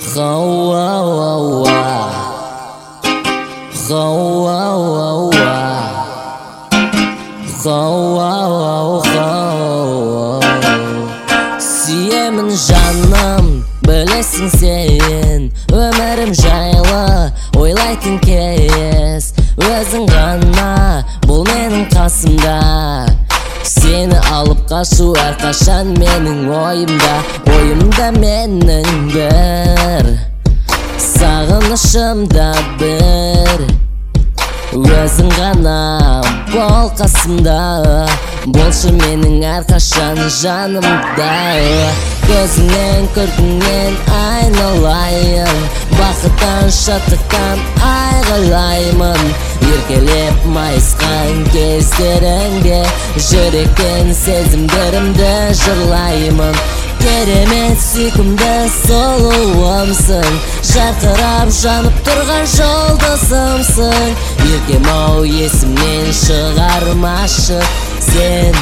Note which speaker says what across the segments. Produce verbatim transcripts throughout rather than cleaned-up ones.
Speaker 1: Хауа-уа-уа, хауа-уа-уа, хауа-уа-уа. Сүйемін жаным, білесің сен, өмірім жайлы ойлайтын кез. Өзің ғана бұл менің қасымда, сені алып қашу әрқашан менің ойымда. Ойымда менің бір сағынышымда бір, өзің ғана бол қасымда, болшы менің әрқашан жанымда. Көзіңнен көркіңнен айналайын, бақыттан шаттықтан айғайлаймын. Еркелеп майысқан кездеріңде жүректен сезімдерімді жырлаймын. Керемет сүйкімді сұлуымсың, жарқырап жанып тұрған жұлдызымсың. Еркем-ау есімнен шығармашы, сен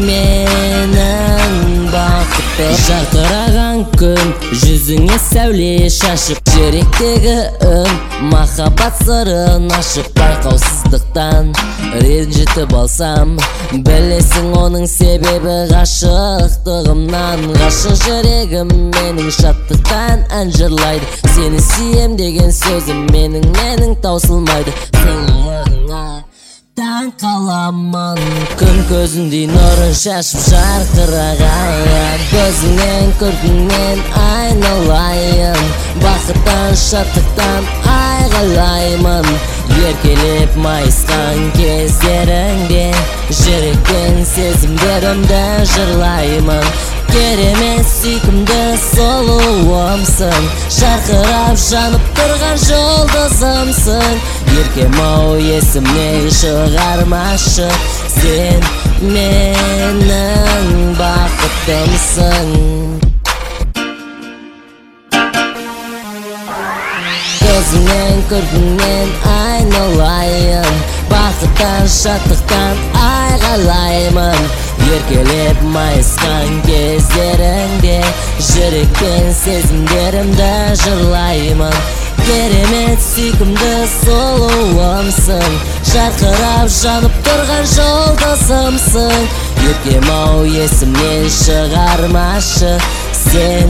Speaker 1: менің бақытты. Жарқыраған күн жүзіңе сәуле шашып, жүректегі үн махаббат сырын ашып. Байқаусыздықтан ренжітіп алсам, білесің оның себебі ғашықтығымнан. Ғашық жүрегім менің шаттықтан ән жырлайды, сені сүйем деген сөзім менің менің таусылмайды. Сыйлығыңа таң қаламын, күн көзіндей нұрын шашып жарқыраған. Көзіңнен көркіңнен айналайын, бақыттан шаттықтан айғайлаймын. Еркелеп майысқан кездеріңде жүректен сезімдерімді жырлаймын. Керемет сүйкімді сұлуымсың, жарқырап жанып тұрған жұлдызымсың. Еркем-ау есімнен шығармашы, сен менің бақытымсың. Көзіңнен көркіңнен айналайын, бақыттан шаттықтан айғайлаймын. Еркелеп майысқан кездеріңде жүректен сезімдерімді жырлаймын. Керемет сүйкімді сұлуымсың, жарқырап жанып тұрған жұлдызымсың. Еркем-ау есімнен шығармашы, сен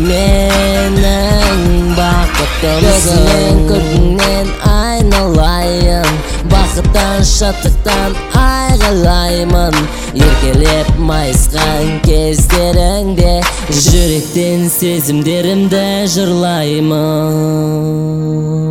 Speaker 1: менің бақытымсың. Көзіңнен көркіңнен айналайын, бақыттан шаттықтан айғайлаймын. Еркелеп майысқан кездеріңде жүректен сезімдерімді жырлаймын.